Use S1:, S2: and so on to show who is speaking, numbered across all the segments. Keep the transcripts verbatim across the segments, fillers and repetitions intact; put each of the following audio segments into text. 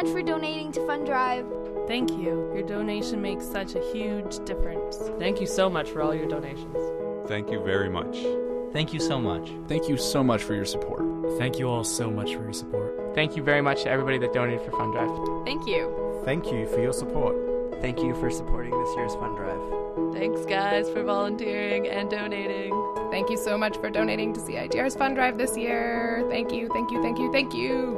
S1: much for donating to Fund Drive.
S2: Thank you. Your donation makes such a huge difference. Thank you so much for all your donations.
S3: Thank you very much.
S4: Thank you so much.
S5: Thank you so much for your support.
S6: Thank you all so much for your support.
S7: Thank you very much to everybody that donated for Fund Drive.
S8: Thank you.
S9: Thank you for your support.
S10: Thank you for supporting this year's Fund Drive.
S2: Thanks, guys, for volunteering and donating.
S8: Thank you so much for donating to C I T R's Fund Drive this year. Thank you, thank you, thank you, thank you.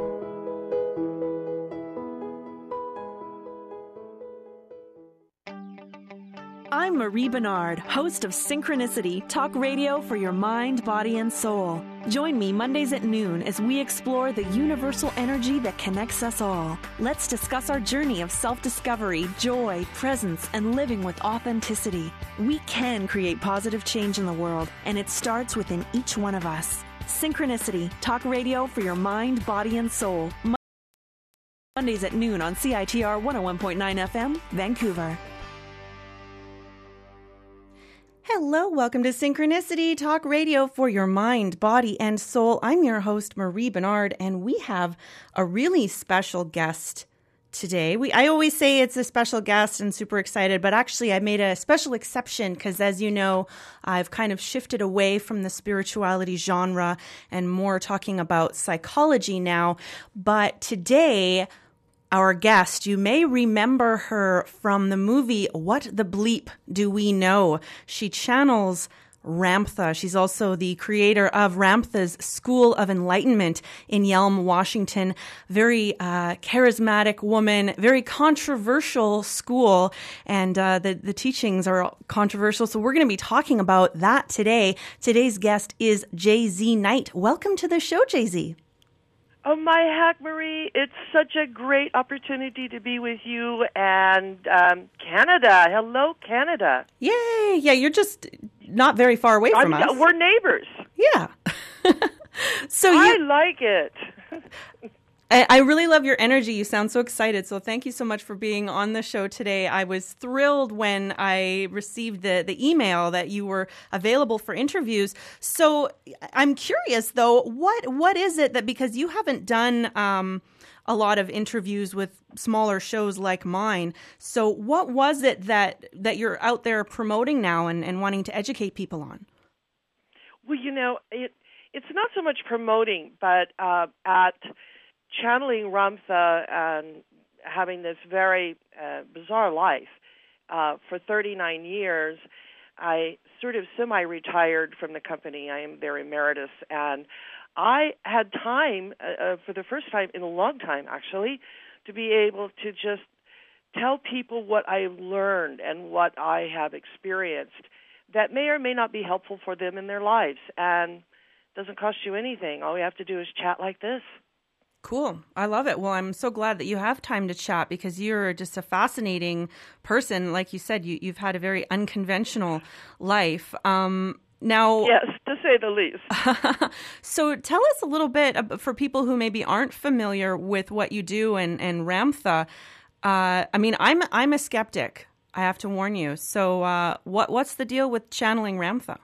S11: I'm Marie Bernard, host of Synchronicity, talk radio for your mind, body, and soul. Join me Mondays at noon as we explore the universal energy that connects us all. Let's discuss our journey of self-discovery, joy, presence, and living with authenticity. We can create positive change in the world, and it starts within each one of us. Synchronicity, talk radio for your mind, body, and soul. Mondays at noon on C I T R one oh one point nine F M, Vancouver.
S12: Hello, welcome to Synchronicity, talk radio for your mind, body, and soul. I'm your host, Marie Bernard, and we have a really special guest today. We I always say it's a special guest and super excited, but actually I made a special exception because, as you know, I've kind of shifted away from the spirituality genre and more talking about psychology now. But today, our guest, you may remember her from the movie What the Bleep Do We Know? She channels Ramtha. She's also the creator of Ramtha's School of Enlightenment in Yelm, Washington. Very uh, charismatic woman, very controversial school, and uh, the, the teachings are controversial. So we're going to be talking about that today. Today's guest is J Z Knight. Welcome to the show, J Z.
S13: Oh, my heck, Marie, it's such a great opportunity to be with you and um, Canada. Hello, Canada.
S12: Yay. Yeah, you're just not very far away from
S13: I'm,
S12: us.
S13: We're neighbors.
S12: Yeah. So you,
S13: I like it.
S12: I, I really love your energy. You sound so excited. So thank you so much for being on the show today. I was thrilled when I received the, the email that you were available for interviews. So I'm curious, though, what what is it that, because you haven't done um, a lot of interviews with smaller shows like mine, so what was it that, that you're out there promoting now and, and wanting to educate people on?
S13: Well, you know, it it's not so much promoting, but uh, at channeling Ramtha and having this very uh, bizarre life uh, for thirty-nine years, I sort of semi-retired from the company. I am their emeritus, and I had time, uh, for the first time in a long time, actually, to be able to just tell people what I've learned and what I have experienced that may or may not be helpful for them in their lives. And it doesn't cost you anything. All we have to do is chat like this.
S12: Cool. I love it. Well, I'm so glad that you have time to chat because you're just a fascinating person. Like you said, you, you've had a very unconventional life. Um, now,
S13: yes, to say the least.
S12: So tell us a little bit for people who maybe aren't familiar with what you do and, and Ramtha. Uh, I mean, I'm I'm a skeptic. I have to warn you. So uh, what what's the deal with channeling Ramtha?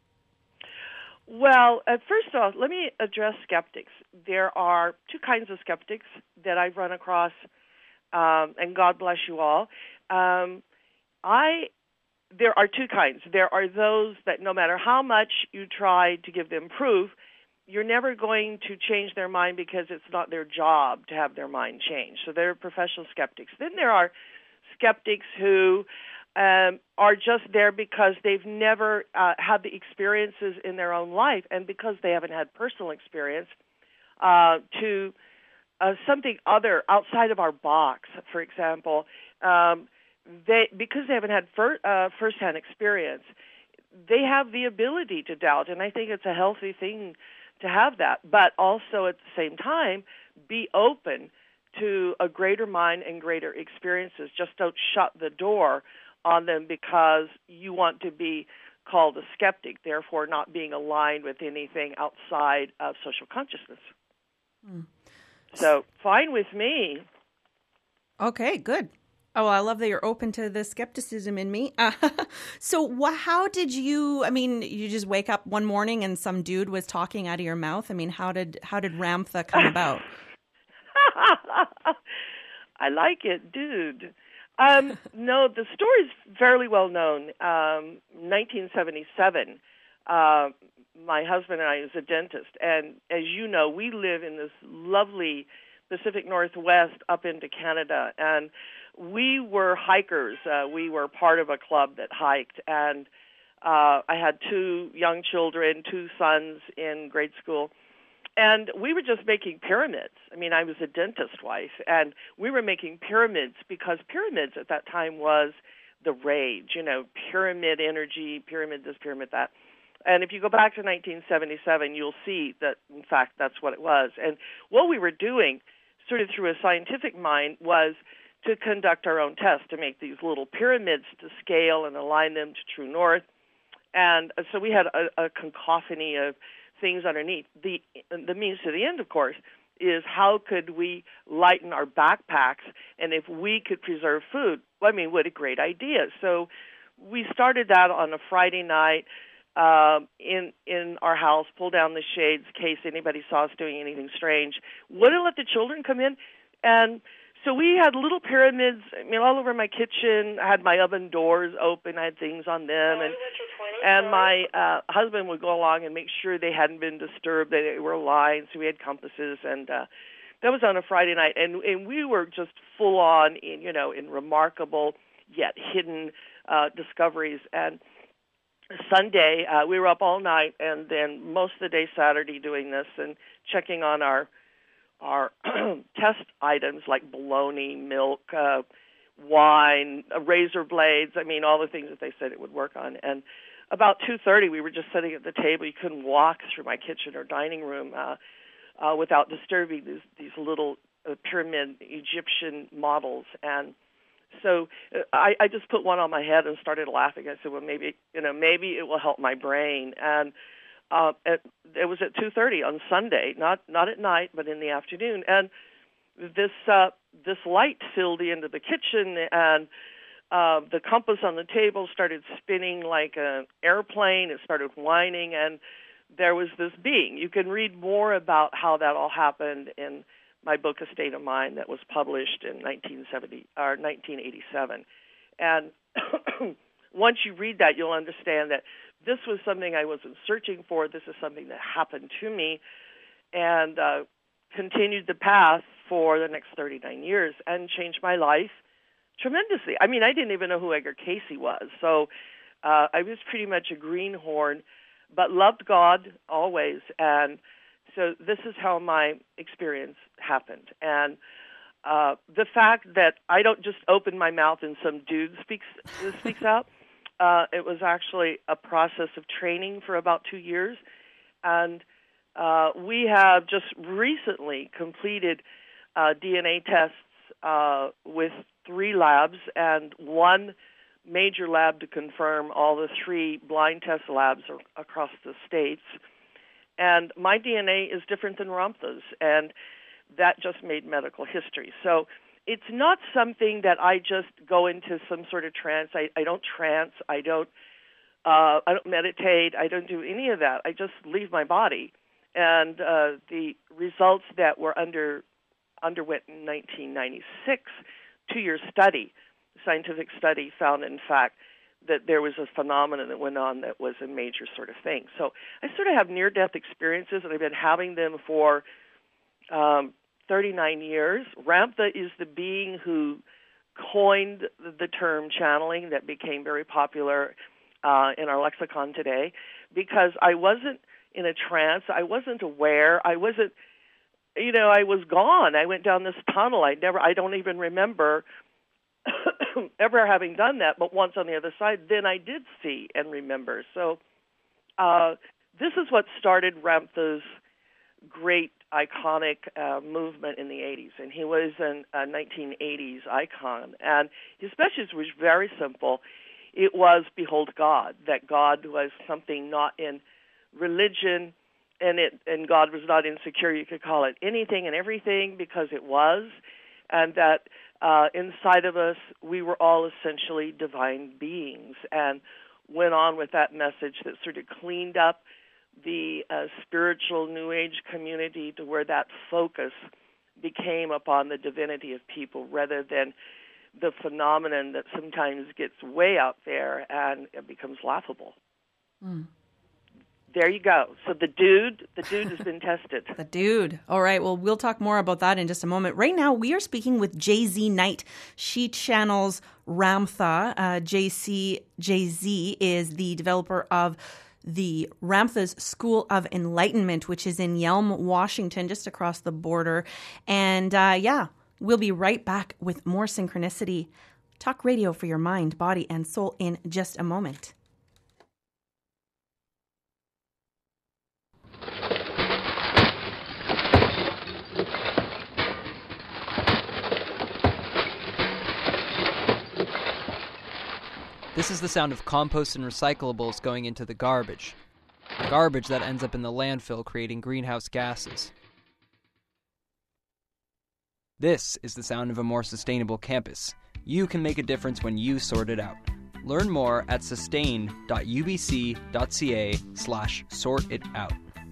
S13: Well, uh, first off, let me address skeptics. There are two kinds of skeptics that I've run across, um, and God bless you all. Um, I there are two kinds. There are those that no matter how much you try to give them proof, you're never going to change their mind because it's not their job to have their mind changed. So they're professional skeptics. Then there are skeptics who Um, are just there because they've never uh, had the experiences in their own life, and because they haven't had personal experience uh, to uh, something other outside of our box. For example, um, they because they haven't had fir- uh, firsthand experience, they have the ability to doubt, and I think it's a healthy thing to have that. But also at the same time, be open to a greater mind and greater experiences. Just don't shut the door on them because you want to be called a skeptic, therefore not being aligned with anything outside of social consciousness. Mm. So, fine with me.
S12: Okay, good. Oh, I love that you're open to the skepticism in me. Uh, so wh- how did you, I mean, you just wake up one morning and some dude was talking out of your mouth? I mean, how did how did Ramtha come about?
S13: I like it, dude. Um, no, the story's fairly well known. Um, nineteen seventy-seven, uh, my husband and I is a dentist, and as you know, we live in this lovely Pacific Northwest up into Canada, and we were hikers. Uh, we were part of a club that hiked, and uh, I had two young children, two sons in grade school, and we were just making pyramids. I mean, I was a dentist wife, and we were making pyramids because pyramids at that time was the rage, you know, pyramid energy, pyramid this, pyramid that. And if you go back to nineteen seventy-seven, you'll see that, in fact, that's what it was. And what we were doing, sort of through a scientific mind, was to conduct our own tests, to make these little pyramids to scale and align them to true north. And so we had a, a cacophony of things underneath. The the means to the end, of course, is how could we lighten our backpacks, and if we could preserve food. Well, I mean, what a great idea. So we started that on a Friday night uh, in in our house, pulled down the shades in case anybody saw us doing anything strange. Wouldn't let the children come in. And so we had little pyramids, I mean, all over my kitchen. I had my oven doors open. I had things on them. And and my uh, husband would go along and make sure they hadn't been disturbed, that they were aligned. So we had compasses. And uh, that was on a Friday night. And, and we were just full on in, you know, in remarkable yet hidden uh, discoveries. And Sunday, uh, we were up all night, and then most of the day Saturday doing this and checking on our our test items like bologna, milk, uh, wine, uh, razor blades. I mean, all the things that they said it would work on. And about two thirty, we were just sitting at the table. You couldn't walk through my kitchen or dining room uh, uh, without disturbing these, these little uh, pyramid Egyptian models. And so uh, I, I just put one on my head and started laughing. I said, well, maybe, you know, maybe it will help my brain. And Uh, at, it was at two thirty on Sunday, not not at night, but in the afternoon. And this uh, this light filled into the kitchen, and uh, the compass on the table started spinning like an airplane. It started whining, and there was this being. You can read more about how that all happened in my book, A State of Mind, that was published in nineteen seventy or nineteen eighty-seven. And once you read that, you'll understand that this was something I wasn't searching for. This is something that happened to me, and uh, continued the path for the next thirty-nine years and changed my life tremendously. I mean, I didn't even know who Edgar Cayce was, so uh, I was pretty much a greenhorn, but loved God always. And so this is how my experience happened. And uh, the fact that I don't just open my mouth and some dude speaks speaks out. Uh, it was actually a process of training for about two years, and uh, we have just recently completed uh, D N A tests uh, with three labs and one major lab to confirm all the three blind test labs are across the states. And my D N A is different than Ramtha's, and that just made medical history. So it's not something that I just go into some sort of trance. I, I don't trance. I don't. Uh, I don't meditate. I don't do any of that. I just leave my body. And uh, the results that were under underwent in nineteen ninety-six, two-year study, scientific study, found in fact that there was a phenomenon that went on that was a major sort of thing. So I sort of have near-death experiences, and I've been having them for Um, thirty-nine years. Ramtha is the being who coined the term channeling that became very popular uh, in our lexicon today, because I wasn't in a trance. I wasn't aware. I wasn't, you know, I was gone. I went down this tunnel. I never, I don't even remember ever having done that, but once on the other side, then I did see and remember. So uh, this is what started Ramtha's great iconic uh, movement in the eighties, and he was an, a nineteen eighties icon. And his message was very simple. It was, behold God, that God was something not in religion, and it and God was not insecure. You could call it anything and everything, because it was, and that uh, inside of us we were all essentially divine beings, and went on with that message that sort of cleaned up the uh, spiritual New Age community to where that focus became upon the divinity of people rather than the phenomenon that sometimes gets way out there and it becomes laughable. Mm. There you go. So the dude, the dude has been tested.
S12: The dude. All right. Well, we'll talk more about that in just a moment. Right now, we are speaking with Jay Z Knight. She channels Ramtha. Uh, J C Jay Z is the developer of the Ramtha's School of Enlightenment, which is in Yelm, Washington, just across the border. And uh, yeah, we'll be right back with more Synchronicity. Talk radio for your mind, body, and soul in just a moment.
S3: This is the sound of compost and recyclables going into the garbage. Garbage that ends up in the landfill, creating greenhouse gases. This is the sound of a more sustainable campus. You can make a difference when you sort it out. Learn more at sustain.ubc.ca slash sort it out.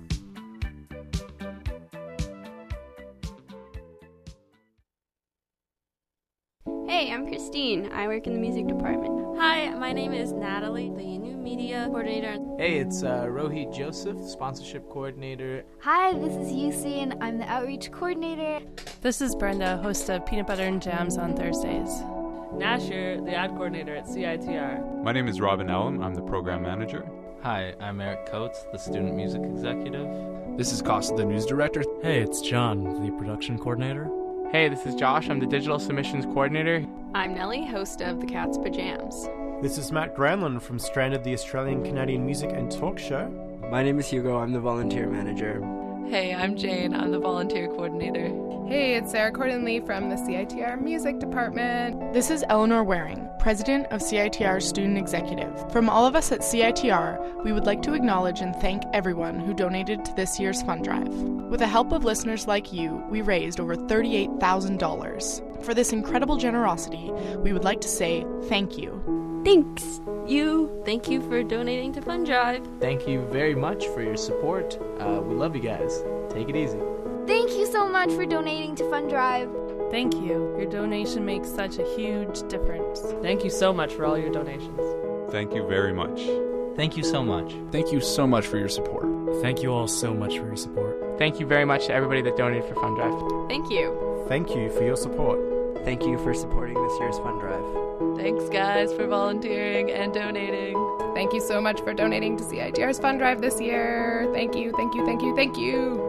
S4: Hey, I'm Christine. I work in the music department.
S9: Hi, my name is Natalie, the new media coordinator.
S14: Hey, it's uh, Rohit Joseph, sponsorship coordinator.
S1: Hi, this is Yusi, and I'm the outreach coordinator.
S2: This is Brenda, host of Peanut Butter and Jams on Thursdays. Nasher, the ad coordinator at C I T R.
S15: My name is Robin Ellum. I'm the program manager.
S16: Hi, I'm Eric Coates, the student music executive.
S5: This is Costa, the news director.
S6: Hey, it's John, the production coordinator.
S7: Hey, this is Josh. I'm the digital submissions coordinator.
S8: I'm Nellie, host of The Cat's Pajams.
S17: This is Matt Granlund from Stranded, the Australian Canadian music and talk show.
S10: My name is Hugo. I'm the volunteer manager.
S18: Hey, I'm Jane. I'm the volunteer coordinator.
S8: Hey, it's Sarah Corden-Lee from the C I T R Music Department.
S19: This is Eleanor Waring, President of C I T R Student Executive. From all of us at C I T R, we would like to acknowledge and thank everyone who donated to this year's fund drive. With the help of listeners like you, we raised over thirty-eight thousand dollars. For this incredible generosity, we would like to say thank you.
S9: Thanks, you. Thank you for donating to Fund Drive.
S14: Thank you very much for your support. Uh, we love you guys. Take it easy.
S1: Thank you so much for donating to Fund Drive.
S2: Thank you. Your donation makes such a huge difference. Thank you so much for all your donations.
S15: Thank you very much.
S16: Thank you so much.
S5: Thank you so much for your support.
S6: Thank you all so much for your support.
S7: Thank you very much to everybody that donated for Fund Drive.
S8: Thank you.
S17: Thank you for your support.
S10: Thank you for supporting this year's fund drive.
S18: Thanks, guys, for volunteering and donating.
S8: Thank you so much for donating to C I T R's fund drive this year. Thank you, thank you, thank you, thank you.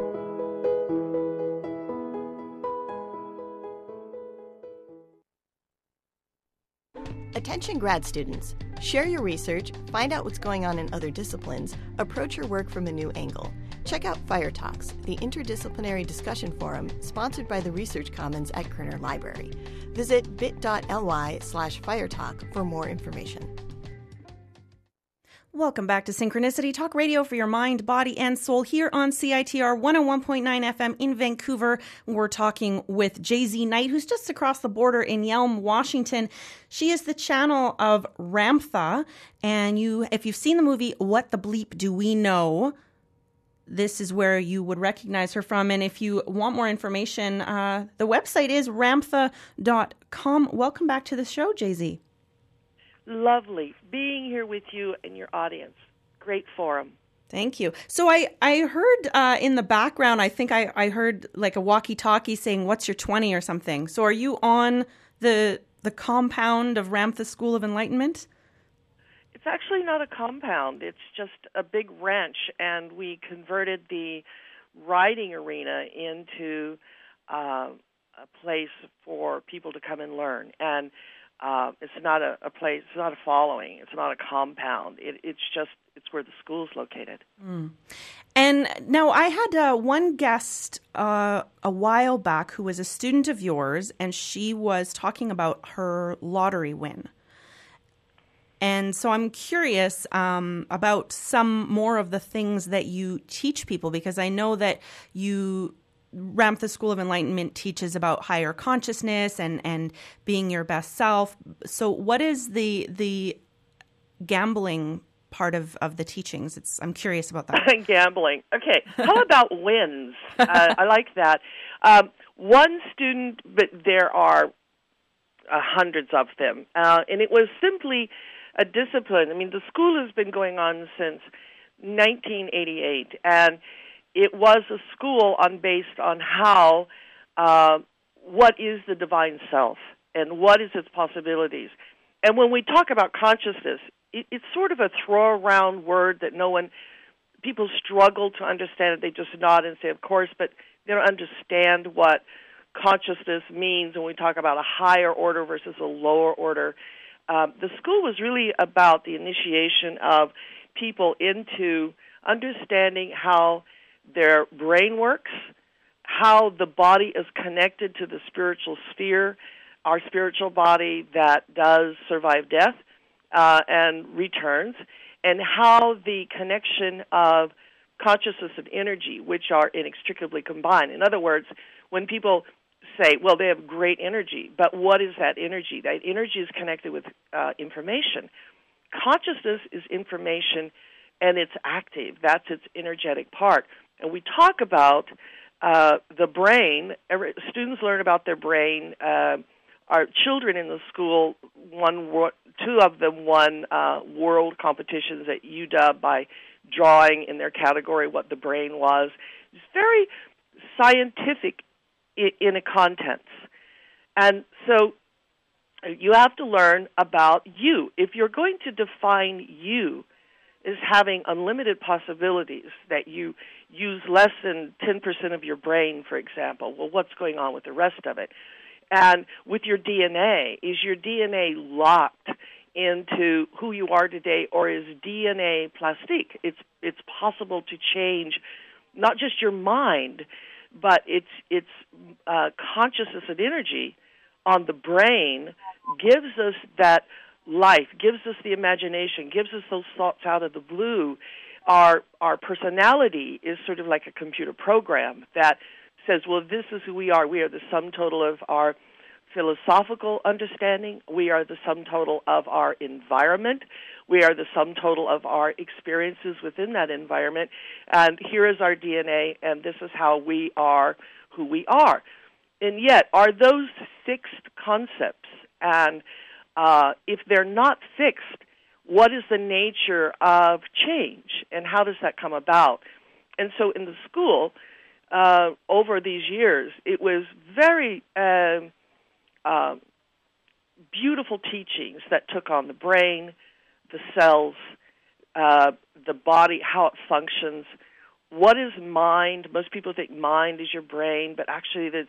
S20: Attention grad students. Share your research, find out what's going on in other disciplines, approach your work from a new angle. Check out Fire Talks, the interdisciplinary discussion forum sponsored by the Research Commons at Kerner Library. Visit bit.ly slash firetalk for more information.
S12: Welcome back to Synchronicity, talk radio for your mind, body, and soul here on C I T R one oh one point nine F M in Vancouver. We're talking with Jay Z Knight, who's just across the border in Yelm, Washington. She is the channel of Ramtha, and you, if you've seen the movie What the Bleep Do We Know, this is where you would recognize her from. And if you want more information, uh, the website is ramtha dot com. Welcome back to the show, Jay Z.
S13: Lovely being here with you and your audience. Great forum.
S12: Thank you. So I, I heard uh, in the background, I think I, I heard like a walkie-talkie saying, what's your twenty or something. So are you on the the compound of Ramtha School of Enlightenment?
S13: It's actually not a compound. It's just a big ranch, and we converted the riding arena into uh, a place for people to come and learn. And Uh, it's not a, a place, it's not a following, it's not a compound. It, it's just, it's where the school is located.
S12: Mm. And now I had uh, one guest uh, a while back who was a student of yours, and she was talking about her lottery win. And so I'm curious um, about some more of the things that you teach people, because I know that you... Ramtha School of Enlightenment teaches about higher consciousness and, and being your best self. So what is the the gambling part of, of the teachings? It's I'm curious about that.
S13: Gambling. Okay. How about wins? Uh, I like that. Um, one student, but there are uh, hundreds of them, uh, and it was simply a discipline. I mean, the school has been going on since nineteen eighty-eight, and it was a school on based on how, uh, what is the divine self, and what is its possibilities. And when we talk about consciousness, it, it's sort of a throw-around word that no one, people struggle to understand it. They just nod and say, of course, but they don't understand what consciousness means when we talk about a higher order versus a lower order. Um, the school was really about the initiation of people into understanding how their brain works, how the body is connected to the spiritual sphere, our spiritual body that does survive death uh, and returns, and how the connection of consciousness and energy, which are inextricably combined. In other words, when people say, well, they have great energy, but what is that energy? That energy is connected with uh, information. Consciousness is information, and it's active. That's its energetic part. And we talk about uh, the brain. Every, students learn about their brain. Uh, our children in the school, won, two of them won uh, world competitions at U W by drawing in their category what the brain was. It's very scientific in, in a contents. And so you have to learn about you. If you're going to define you as having unlimited possibilities, that you use less than ten percent of your brain, for example, well, what's going on with the rest of it? And with your D N A, is your D N A locked into who you are today, or is D N A plastique? It's it's possible to change not just your mind, but it's it's uh, consciousness and energy on the brain gives us that life, gives us the imagination, gives us those thoughts out of the blue. Our our personality is sort of like a computer program that says, well, this is who we are. We are the sum total of our philosophical understanding. We are the sum total of our environment. We are the sum total of our experiences within that environment. And here is our D N A, and this is how we are who we are. And yet, are those fixed concepts? And uh, if they're not fixed, what is the nature of change, and how does that come about? And so in the school, uh, over these years, it was very uh, uh, beautiful teachings that took on the brain, the cells, uh, the body, how it functions. What is mind? Most people think mind is your brain, but actually that's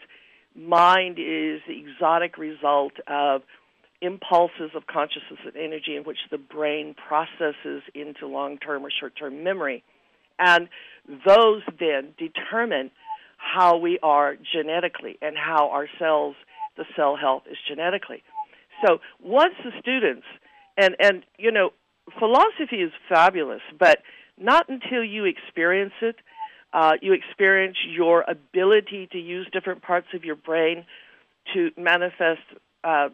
S13: mind is the exotic result of impulses of consciousness and energy in which the brain processes into long-term or short-term memory. And those then determine how we are genetically and how our cells, the cell health is genetically. So once the students, and, and you know, philosophy is fabulous, but not until you experience it, uh, you experience your ability to use different parts of your brain to manifest uh,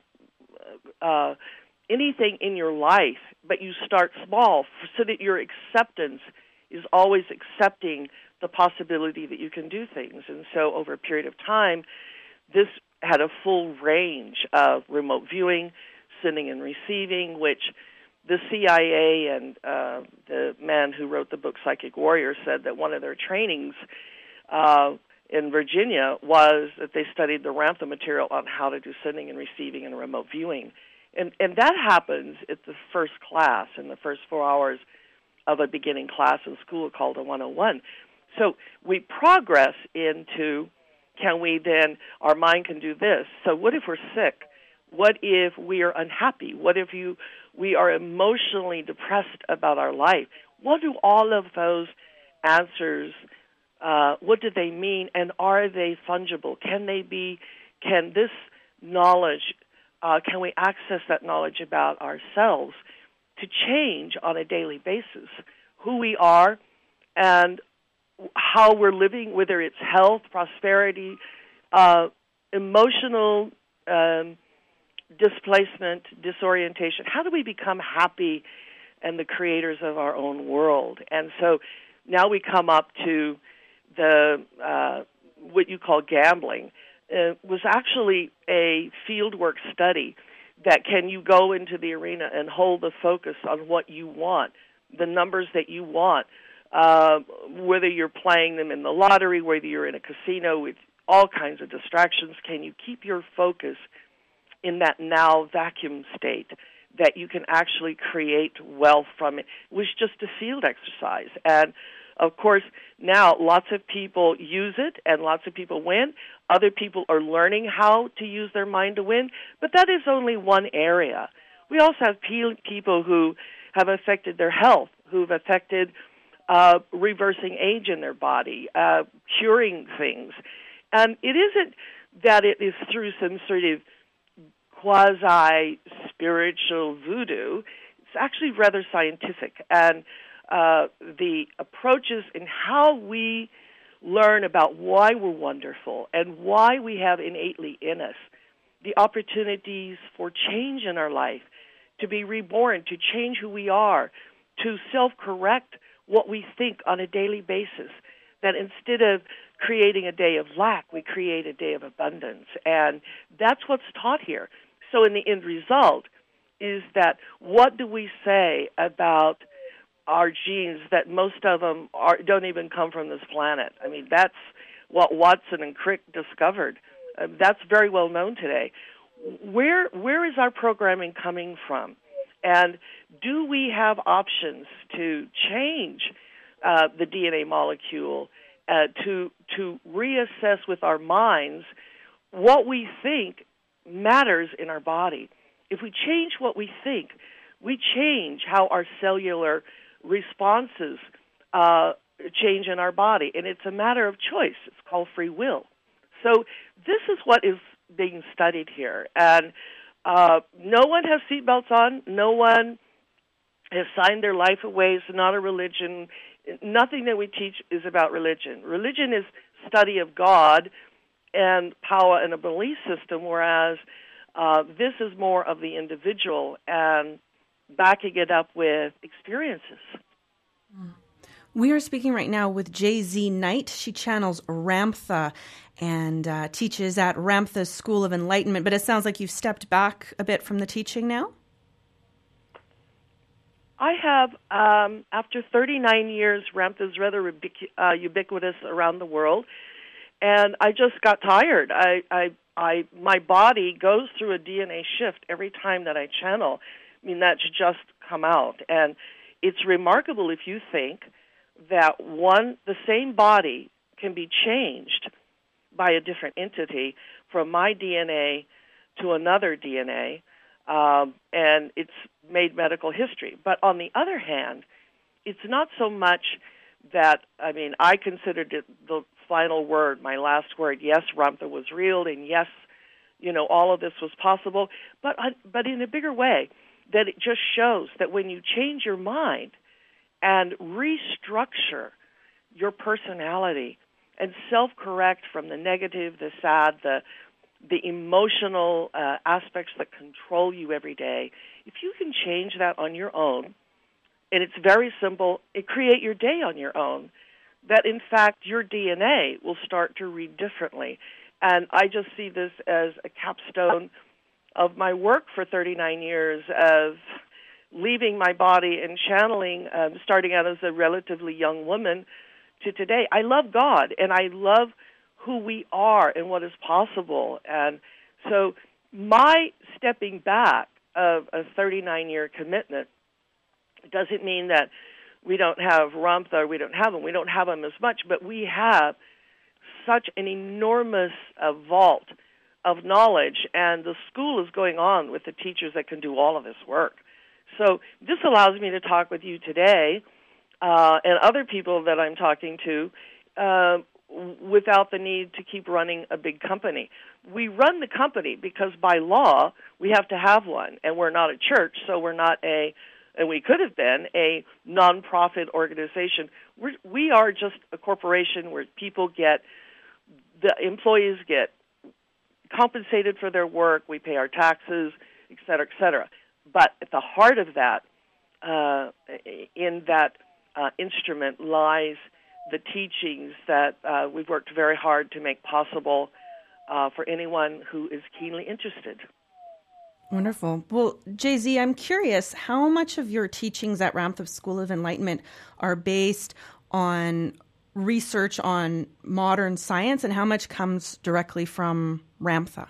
S13: uh, anything in your life, but you start small so that your acceptance is always accepting the possibility that you can do things. And so over a period of time, this had a full range of remote viewing, sending and receiving, which the C I A and uh, the man who wrote the book Psychic Warrior said that one of their trainings uh, in Virginia was that they studied the Ramtha material on how to do sending and receiving and remote viewing. And, and that happens at the first class, in the first four hours of a beginning class in school called a one oh one. So we progress into, can we then, our mind can do this. So what if we're sick? What if we are unhappy? What if you we are emotionally depressed about our life? What do all of those answers, uh, what do they mean, and are they fungible? Can they be, can this knowledge, uh, can we access that knowledge about ourselves to change on a daily basis who we are and how we're living, whether it's health, prosperity, uh, emotional um, displacement, disorientation? How do we become happy and the creators of our own world. And so now we come up to the uh, what you call gambling. It was actually a fieldwork study that can you go into the arena and hold the focus on what you want, the numbers that you want, uh, whether you're playing them in the lottery, whether you're in a casino with all kinds of distractions. Can you keep your focus in that now vacuum state that you can actually create wealth from it? It was just a field exercise. And, of course, now lots of people use it and lots of people win. Other people are learning how to use their mind to win, but that is only one area. We also have pe- people who have affected their health, who've affected uh, reversing age in their body, uh, curing things. And it isn't that it is through some sort of quasi-spiritual voodoo. It's actually rather scientific. And uh, the approaches in how we learn about why we're wonderful and why we have innately in us the opportunities for change in our life, to be reborn, to change who we are, to self-correct what we think on a daily basis, that instead of creating a day of lack, we create a day of abundance. And that's what's taught here. So in the end result is that what do we say about our genes that most of them are, don't even come from this planet? I mean, that's what Watson and Crick discovered. Uh, that's very well known today. Where where is our programming coming from? And do we have options to change uh, the D N A molecule, uh, to to reassess with our minds what we think matters in our body? If we change what we think, we change how our cellular responses uh, change in our body, and it's a matter of choice. It's called free will. So this is what is being studied here, and uh, no one has seatbelts on. No one has signed their life away. It's not a religion. Nothing that we teach is about religion. Religion is study of God and power and a belief system, whereas uh, this is more of the individual and backing it up with experiences.
S12: We are speaking right now with J Z Knight. She channels Ramtha and uh, teaches at Ramtha School of Enlightenment, but it sounds like you've stepped back a bit from the teaching now?
S13: I have, um, after thirty-nine years, Ramtha is rather ubiqu- uh, ubiquitous around the world, and I just got tired. I, I, I, my body goes through a D N A shift every time that I channel. I mean, that should just come out. And it's remarkable if you think that one, the same body can be changed by a different entity from my D N A to another D N A, um, and it's made medical history. But on the other hand, it's not so much that, I mean, I considered it the final word, my last word. Yes, Ramtha was real, and yes, you know, all of this was possible, but but in a bigger way, that it just shows that when you change your mind and restructure your personality and self-correct from the negative, the sad, the the emotional uh, aspects that control you every day, if you can change that on your own, and it's very simple, it create your day on your own, that in fact your D N A will start to read differently. And I just see this as a capstone of my work for thirty-nine years of leaving my body and channeling, um, starting out as a relatively young woman to today. I love God, and I love who we are and what is possible. And so my stepping back of a thirty-nine-year commitment doesn't mean that we don't have Ramtha or we don't have them. We don't have them as much, but we have such an enormous uh, vault of knowledge, and the school is going on with the teachers that can do all of this work. So this allows me to talk with you today uh, and other people that I'm talking to uh, without the need to keep running a big company. We run the company because by law we have to have one, and we're not a church, so we're not a, and we could have been, a nonprofit organization. We're, we are just a corporation where people get, the employees get compensated for their work, we pay our taxes, et cetera, et cetera. But at the heart of that uh, in that uh, instrument lies the teachings that uh, we've worked very hard to make possible uh, for anyone who is keenly interested.
S12: Wonderful. Well, Jay Z, I'm curious, how much of your teachings at Ramtha School of Enlightenment are based on research on modern science, and how much comes directly from Ramtha?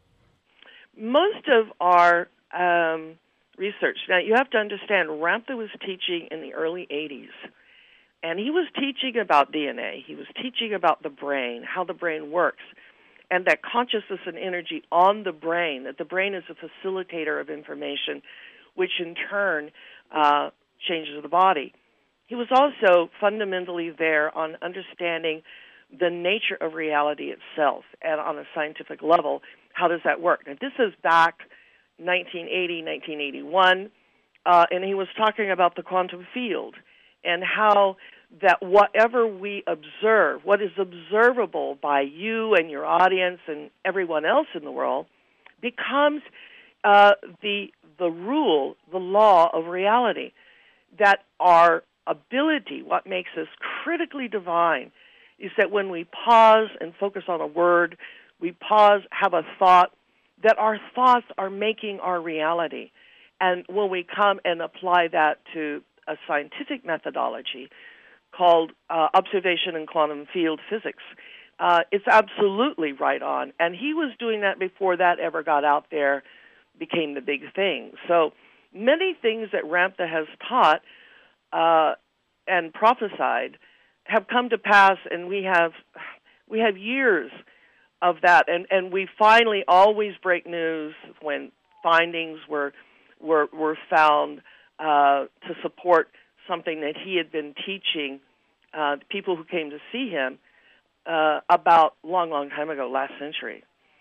S13: Most of our um, research, now you have to understand, Ramtha was teaching in the early eighties, and he was teaching about D N A. He was teaching about the brain, how the brain works, and that consciousness and energy on the brain, that the brain is a facilitator of information, which in turn uh, changes the body. He was also fundamentally there on understanding the nature of reality itself, and on a scientific level, how does that work? Now, this is back nineteen eighty, nineteen eighty-one, uh, and he was talking about the quantum field and how that whatever we observe, what is observable by you and your audience and everyone else in the world, becomes uh, the the rule, the law of reality. That our ability, what makes us critically divine, is that when we pause and focus on a word, we pause, have a thought, that our thoughts are making our reality. And when we come and apply that to a scientific methodology called uh, observation and quantum field physics, uh, it's absolutely right on. And he was doing that before that ever got out there, became the big thing. So many things that Ramtha has taught uh, and prophesied have come to pass, and we have we have years of that, and, and we finally always break news when findings were were were found uh, to support something that he had been teaching uh, people who came to see him uh, about long, long time ago, last century.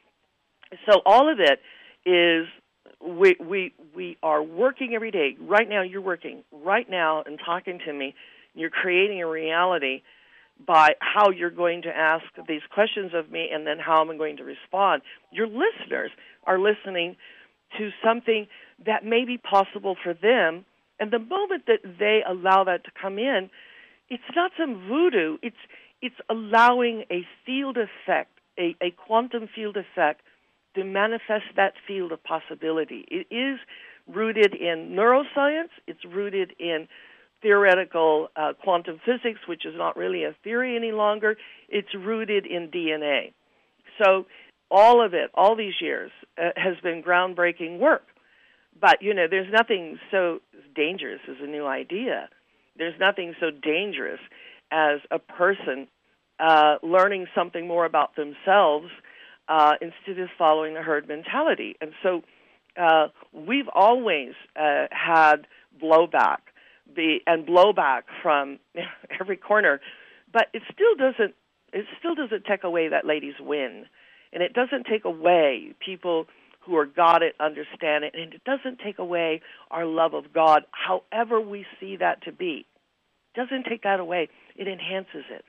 S13: So all of it is we we we are working every day. Right now, you're working right now and talking to me. You're creating a reality by how you're going to ask these questions of me and then how I'm going to respond. Your listeners are listening to something that may be possible for them, and the moment that they allow that to come in, it's not some voodoo. It's it's allowing a field effect, a, a quantum field effect, to manifest that field of possibility. It is rooted in neuroscience. It's rooted in theoretical uh, quantum physics, which is not really a theory any longer. It's rooted in D N A. So all of it, all these years, uh, has been groundbreaking work. But, you know, there's nothing so dangerous as a new idea. There's nothing so dangerous as a person uh, learning something more about themselves uh, instead of following the herd mentality. And so uh, we've always uh, had blowback. The, and blowback from every corner, but it still doesn't. It still doesn't take away that ladies win, and it doesn't take away people who are got it, understand it, and it doesn't take away our love of God. However we see that to be, it doesn't take that away. It enhances it.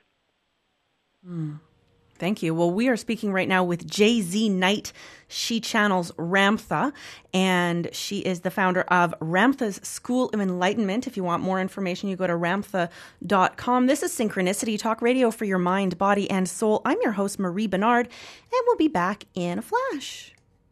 S12: Mm. Thank you. Well, we are speaking right now with Jay Z Knight. She channels Ramtha, and she is the founder of Ramtha's School of Enlightenment. If you want more information, you go to ramtha dot com. This is Synchronicity Talk Radio for your mind, body, and soul. I'm your host, Marie Bernard, and we'll be back in a flash.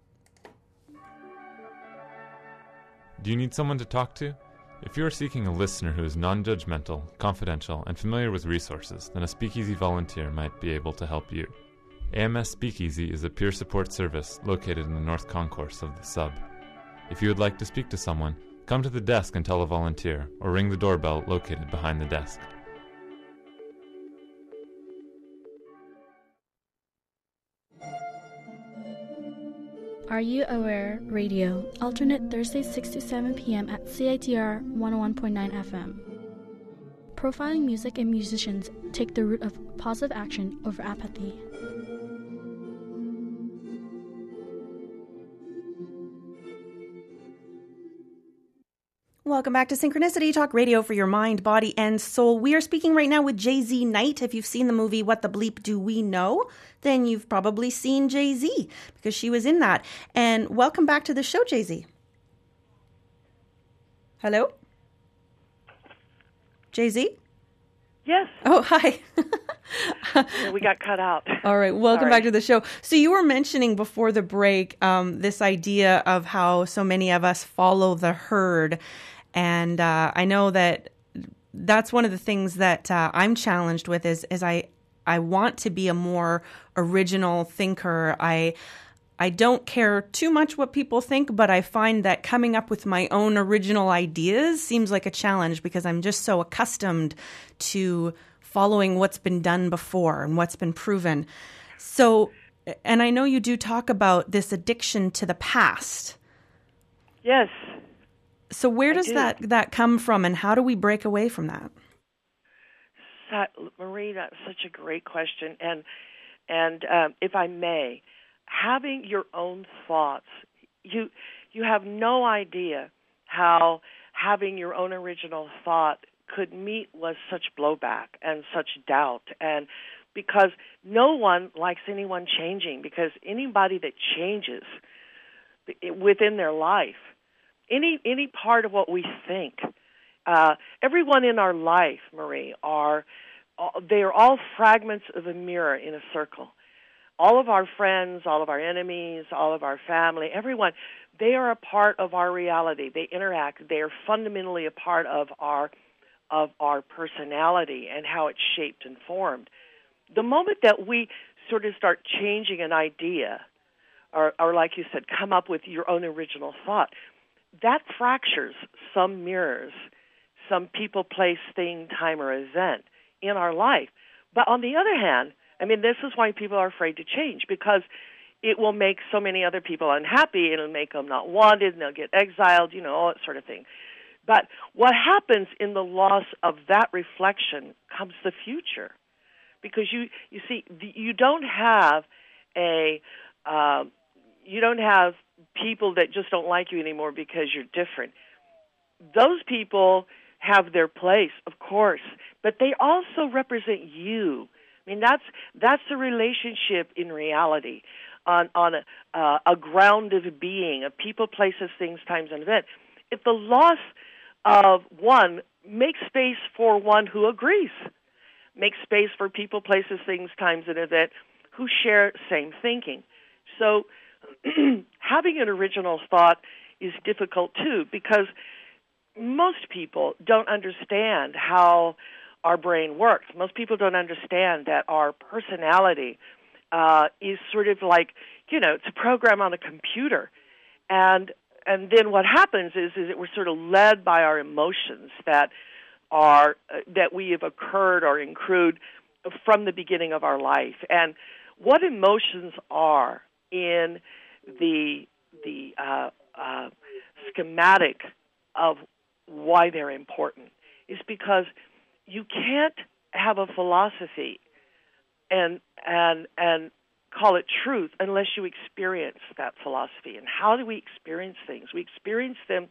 S15: Do you need someone to talk to? If you are seeking a listener who is non-judgmental, confidential, and familiar with resources, then a Speakeasy volunteer might be able to help you. A M S Speakeasy is a peer support service located in the North Concourse of the Sub. If you would like to speak to someone, come to the desk and tell a volunteer, or ring the doorbell located behind the desk.
S21: Are You Aware Radio, alternate Thursdays six to seven p.m. at C I T R one oh one point nine F M. Profiling music and musicians take the route of positive action over apathy.
S12: Welcome back to Synchronicity Talk Radio for your mind, body, and soul. We are speaking right now with Jay Z Knight. If you've seen the movie What the Bleep Do We Know, then you've probably seen Jay Z because she was in that. And welcome back to the show, Jay Z. Hello? Jay-Z?
S13: Yes.
S12: Oh, hi.
S13: Yeah, we got cut out.
S12: All right. Welcome
S13: Sorry.
S12: back to the show. So you were mentioning before the break um, this idea of how so many of us follow the herd. And uh, I know that that's one of the things that uh, I'm challenged with is, is I, I want to be a more original thinker. I I don't care too much what people think, but I find that coming up with my own original ideas seems like a challenge because I'm just so accustomed to following what's been done before and what's been proven. So, and I know you do talk about this addiction to the past.
S13: Yes.
S12: So where
S13: I
S12: does
S13: do.
S12: that, that come from, and how do we break away from that?
S13: So, Marie, that's such a great question. And, and um, if I may, having your own thoughts, you you have no idea how having your own original thought could meet with such blowback and such doubt. And because no one likes anyone changing, because anybody that changes within their life, any any part of what we think, uh, everyone in our life, Marie, are they are all fragments of a mirror in a circle. All of our friends, all of our enemies, all of our family, everyone, they are a part of our reality. They interact. They are fundamentally a part of our of our personality and how it's shaped and formed. The moment that we sort of start changing an idea, or, or like you said, come up with your own original thought, that fractures some mirrors, some people, place, thing, time, or event in our life. But on the other hand, I mean, this is why people are afraid to change, because it will make so many other people unhappy. It'll make them not wanted, and they'll get exiled, you know, all that sort of thing. But what happens in the loss of that reflection comes the future, because you you see you don't have a uh, you don't have people that just don't like you anymore because you're different. Those people have their place, of course, but they also represent you. I mean, that's that's a relationship in reality, on on a, uh, a grounded being, of people, places, things, times, and events. If the loss of one, make space for one who agrees. Make space for people, places, things, times, and events who share same thinking. So having an original thought is difficult, too, because most people don't understand how our brain works. Most people don't understand that our personality uh, is sort of like, you know, it's a program on a computer. And and then what happens is is that we're sort of led by our emotions that are uh, that we have occurred or accrued from the beginning of our life. And what emotions are in the the uh, uh, schematic of why they're important is because you can't have a philosophy and and and call it truth unless you experience that philosophy. And how do we experience things? We experience them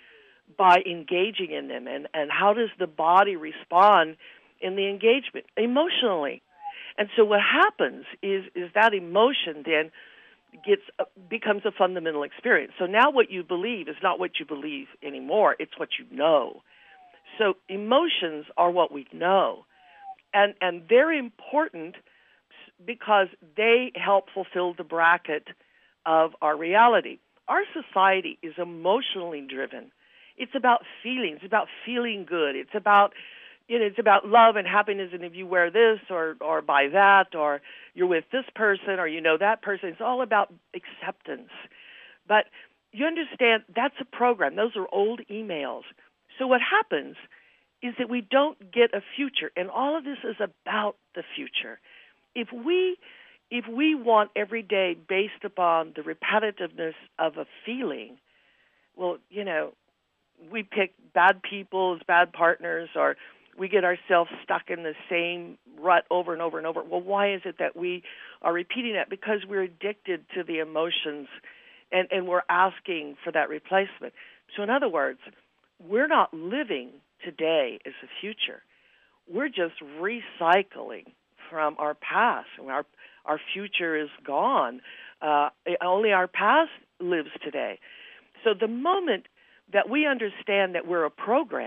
S13: by engaging in them. And, and how does the body respond in the engagement? Emotionally. And so what happens is is that emotion then gets uh, becomes a fundamental experience. So now what you believe is not what you believe anymore. It's what you know. So emotions are what we know. And and they're important because they help fulfill the bracket of our reality. Our society is emotionally driven. It's about feelings. It's about feeling good. It's about, you know, it's about love and happiness, and if you wear this or, or buy that, or you're with this person or you know that person, it's all about acceptance. But you understand that's a program. Those are old emails. So what happens is that we don't get a future, and all of this is about the future. If we if we want every day based upon the repetitiveness of a feeling, well, you know, we pick bad people as bad partners, or we get ourselves stuck in the same rut over and over and over. Well, why is it that we are repeating that? Because we're addicted to the emotions, and, and we're asking for that replacement. So in other words, we're not living today as the future. We're just recycling from our past. Our our future is gone. Uh, only our past lives today. So the moment that we understand that we're a program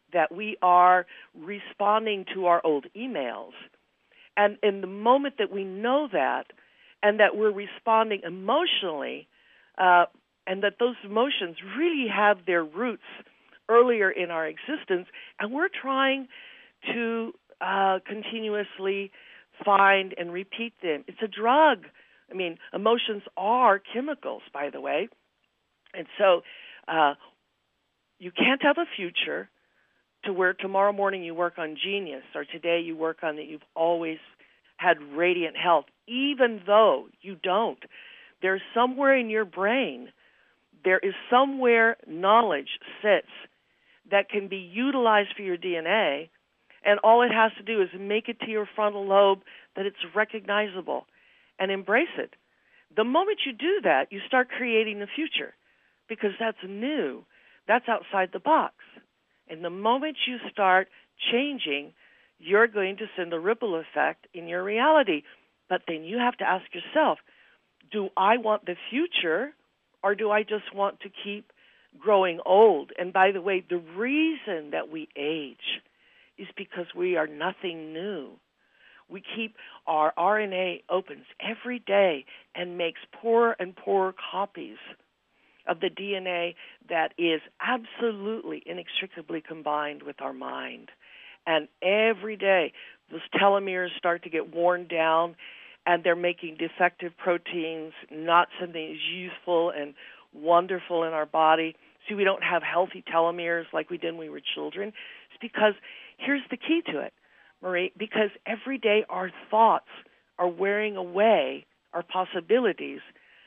S13: that we are responding to our old emails. And in the moment that we know that, and that we're responding emotionally, uh, and that those emotions really have their roots earlier in our existence, and we're trying to uh, continuously find and repeat them. It's a drug. I mean, emotions are chemicals, by the way. And so uh, you can't have a future to where tomorrow morning you work on genius, or today you work on that you've always had radiant health, even though you don't. There's somewhere in your brain, there is somewhere knowledge sits that can be utilized for your D N A, and all it has to do is make it to your frontal lobe that it's recognizable and embrace it. The moment you do that, you start creating the future, because that's new. That's outside the box. And the moment you start changing, you're going to send a ripple effect in your reality. But then you have to ask yourself, do I want the future, or do I just want to keep growing old? And by the way, the reason that we age is because we are nothing new. We keep our R N A opens every day and makes poorer and poorer copies of the D N A that is absolutely inextricably combined with our mind. And every day, those telomeres start to get worn down, and they're making defective proteins, not something that's useful and wonderful in our body. See, we don't have healthy telomeres like we did when we were children. It's because, here's the key to it, Marie, because every day our thoughts are wearing away our possibilities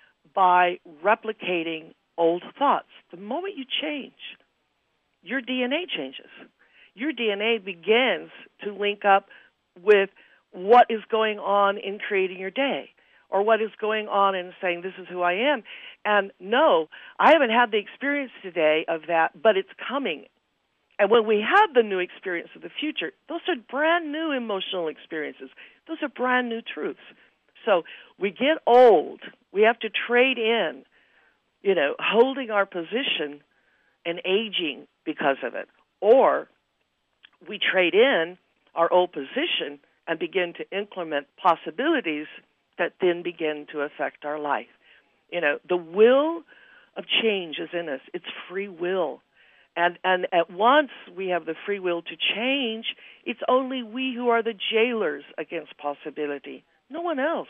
S13: by replicating old thoughts. The moment you change, your D N A changes. Your D N A begins to link up with what is going on in creating your day, or what is going on in saying, this is who I am. And no, I haven't had the experience today of that, but it's coming. And when we have the new experience of the future, those are brand new emotional experiences. Those are brand new truths. So we get old. We have to trade in, you know, holding our position and aging because of it. Or we trade in our old position and begin to implement possibilities that then begin to affect our life. You know, the will of change is in us. It's free will. And and at once we have the free will to change, it's only we who are the jailers against possibility, no one else.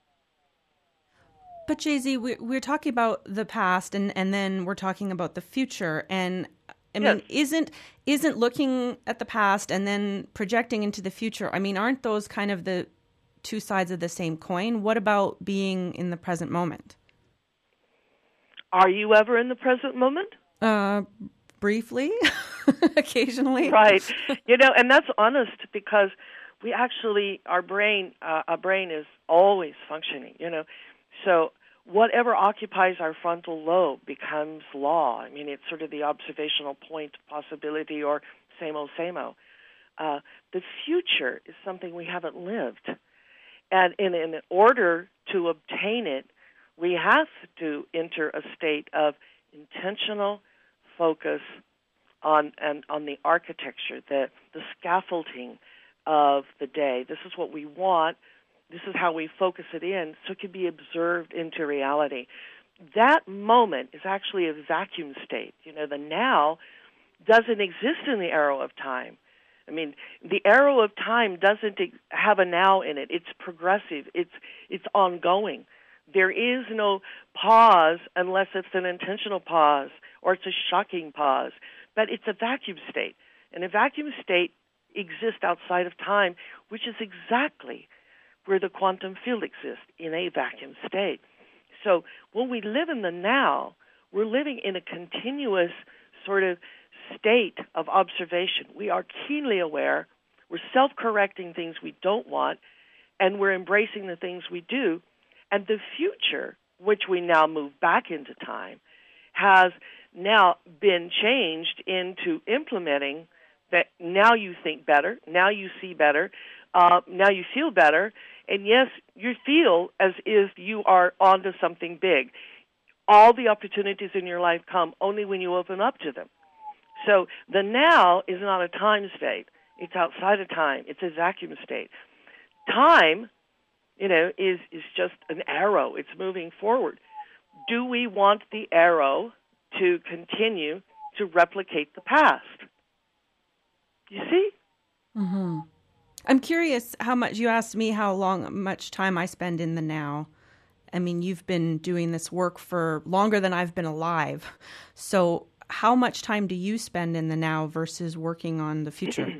S12: But Jay-Z, we're, we're talking about the past, and, and then we're talking about the future. And I mean, yes. isn't isn't looking at the past and then projecting into the future, I mean, aren't those kind of the two sides of the same coin? What about being in the present moment?
S13: Are you ever in the present moment?
S12: Uh, briefly, occasionally.
S13: Right. You know, and that's honest, because we actually, our brain, uh, our brain is always functioning, you know. So whatever occupies our frontal lobe becomes law. I mean, it's sort of the observational point possibility, or same-o, same-o. Uh, the future is something we haven't lived. And in, in order to obtain it, we have to enter a state of intentional focus on and on the architecture, the, the scaffolding of the day. This is what we want. This is how we focus it in so it can be observed into reality. That moment is actually a vacuum state. You know, the now doesn't exist in the arrow of time. I mean, the arrow of time doesn't have a now in it. It's progressive. It's it's ongoing. There is no pause unless it's an intentional pause or it's a shocking pause. But it's a vacuum state. And a vacuum state exists outside of time, which is exactly where the quantum field exists, in a vacuum state. So when we live in the now, we're living in a continuous sort of state of observation. We are keenly aware. We're self-correcting things we don't want, and we're embracing the things we do. And the future, which we now move back into time, has now been changed into implementing that now you think better, now you see better, uh, now you feel better, and yes, you feel as if you are onto something big. All the opportunities in your life come only when you open up to them. So the now is not a time state. It's outside of time. It's a vacuum state. Time, you know, is, is just an arrow. It's moving forward. Do we want the arrow to continue to replicate the past? You see?
S12: Mm-hmm. I'm curious how much, you asked me how long, much time I spend in the now. I mean, you've been doing this work for longer than I've been alive. So how much time do you spend in the now versus working on the future?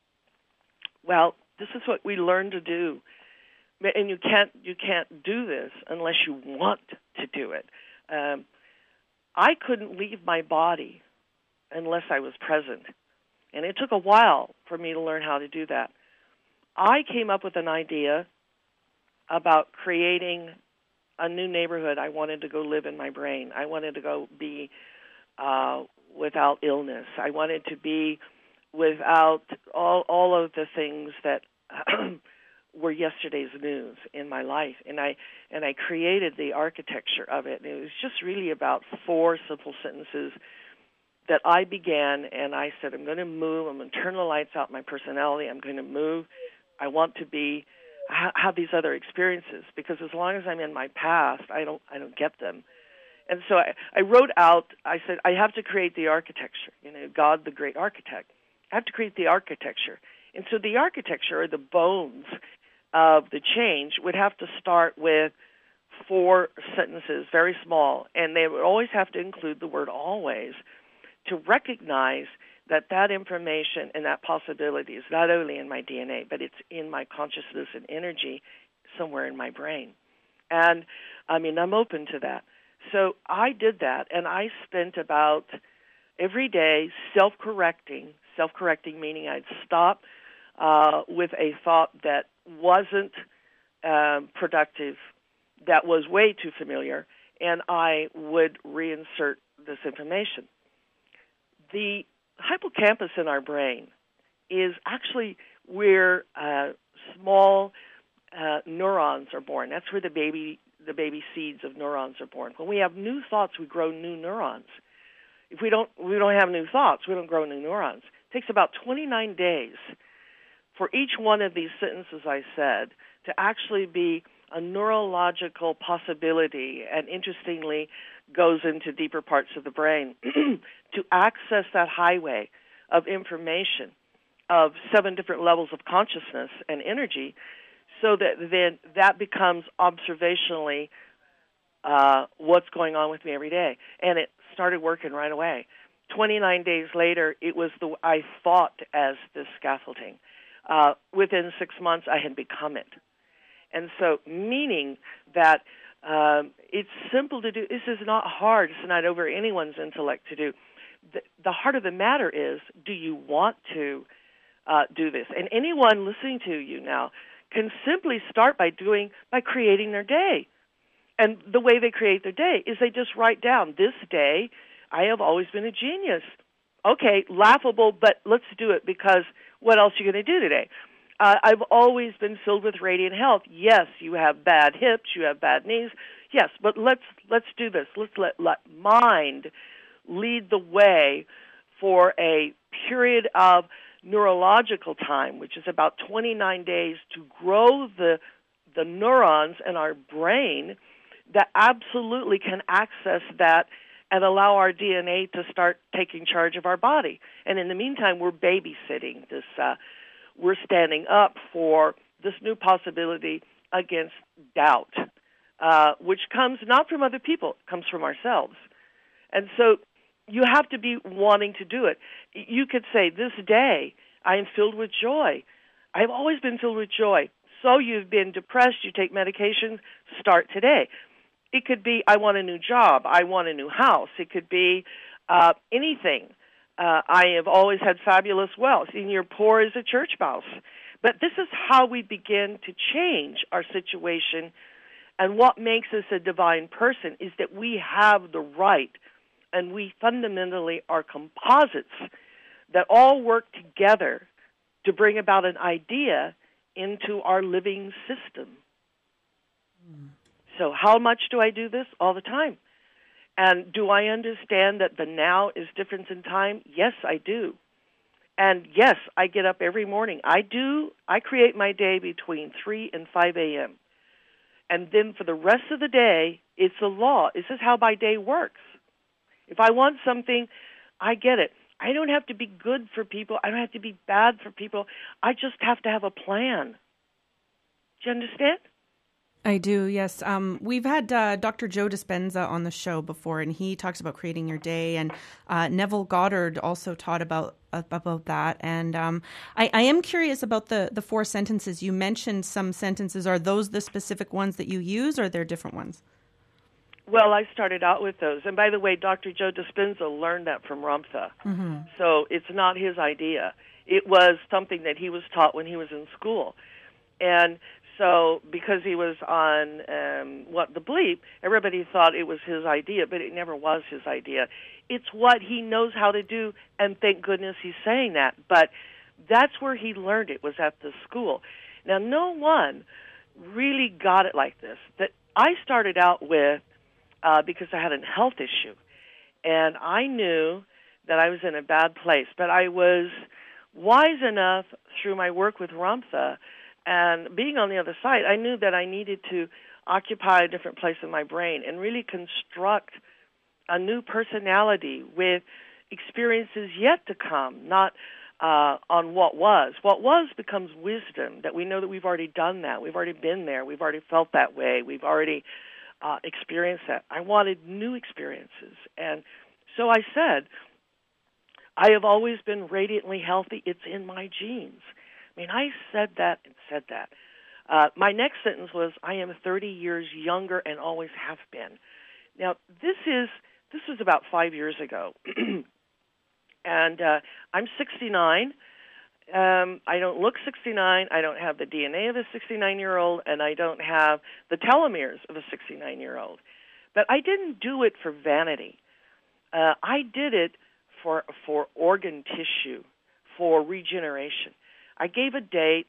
S13: Well, this is what we learn to do. And you can't you can't do this unless you want to do it. Um, I couldn't leave my body unless I was present. And it took a while for me to learn how to do that. I came up with an idea about creating a new neighborhood. I wanted to go live in my brain. I wanted to go be uh, without illness. I wanted to be without all all of the things that were yesterday's news in my life. And I and I created the architecture of it. And it was just really about four simple sentences that I began, and I said, I'm going to move. I'm going to turn the lights out my personality. I'm going to move. I want to be have these other experiences, because as long as I'm in my past, I don't I don't get them. And so I, I wrote out, I said, I have to create the architecture, you know, God, the great architect. I have to create the architecture. And so the architecture, or the bones of the change, would have to start with four sentences, very small, and they would always have to include the word always, to recognize that that information and that possibility is not only in my D N A, but it's in my consciousness and energy somewhere in my brain. And, I mean, I'm open to that. So I did that, and I spent about every day self-correcting, self-correcting meaning I'd stop uh, with a thought that wasn't um, productive, that was way too familiar, and I would reinsert this information. The hippocampus in our brain is actually where uh, small uh, neurons are born. That's where the baby the baby seeds of neurons are born. When we have new thoughts, we grow new neurons. If we don't we don't have new thoughts, we don't grow new neurons. It takes about twenty-nine days for each one of these sentences I said to actually be a neurological possibility, and interestingly goes into deeper parts of the brain to access that highway of information of seven different levels of consciousness and energy, so that then that becomes observationally uh, what's going on with me every day. And it started working right away. twenty-nine days later, it was the I thought as this scaffolding. Uh, within six months, I had become it. And so, meaning that um, it's simple to do. This is not hard. It's not over anyone's intellect to do. The, the heart of the matter is, do you want to uh, do this? And anyone listening to you now can simply start by doing, by creating their day. And the way they create their day is they just write down, this day, I have always been a genius. Okay, laughable, but let's do it, because what else are you going to do today? Uh, I've always been filled with radiant health. Yes, you have bad hips, you have bad knees. Yes, but let's let's do this. Let's let, let mind lead the way for a period of neurological time, which is about twenty-nine days, to grow the the neurons in our brain that absolutely can access that and allow our D N A to start taking charge of our body. And in the meantime, we're babysitting this. Uh, we're standing up for this new possibility against doubt, uh, which comes not from other people, it comes from ourselves. And so you have to be wanting to do it. You could say, this day, I am filled with joy. I've always been filled with joy. So you've been depressed, you take medications, start today. It could be, I want a new job, I want a new house. It could be uh, anything. Uh, I have always had fabulous wealth, and you're poor as a church mouse. But this is how we begin to change our situation. And what makes us a divine person is that we have the right, and we fundamentally are composites that all work together to bring about an idea into our living system. Mm. So how much do I do this? All the time. And do I understand that the now is difference in time? Yes, I do. And yes, I get up every morning. I do. I create my day between three and five a.m. And then for the rest of the day, it's a law. This is how my day works. If I want something, I get it. I don't have to be good for people. I don't have to be bad for people. I just have to have a plan. Do you understand?
S12: I do, yes. Um, we've had uh, Doctor Joe Dispenza on the show before, and he talks about creating your day. And uh, Neville Goddard also taught about uh, about that. And um, I, I am curious about the, the four sentences. You mentioned some sentences. Are those the specific ones that you use, or are there different ones?
S13: Well, I started out with those. And by the way, Doctor Joe Dispenza learned that from Ramtha.
S12: Mm-hmm.
S13: So it's not his idea. It was something that he was taught when he was in school. And so because he was on um, What the Bleep, everybody thought it was his idea, but it never was his idea. It's what he knows how to do, and thank goodness he's saying that. But that's where he learned it, was at the school. Now, no one really got it like this. That I started out with uh, because I had a health issue, and I knew that I was in a bad place. But I was wise enough through my work with Ramtha and being on the other side, I knew that I needed to occupy a different place in my brain and really construct a new personality with experiences yet to come, not uh, on what was. What was becomes wisdom, that we know that we've already done that. We've already been there. We've already felt that way. We've already uh, experienced that. I wanted new experiences. And so I said, I have always been radiantly healthy. It's in my genes. I mean, I said that and said that. Uh, my next sentence was, I am thirty years younger and always have been. Now, this is this was about five years ago. and uh, I'm sixty-nine. Um, I don't look sixty-nine. I don't have the D N A of a sixty-nine-year-old, and I don't have the telomeres of a sixty-nine-year-old. But I didn't do it for vanity. Uh, I did it for for organ tissue, for regeneration. I gave a date,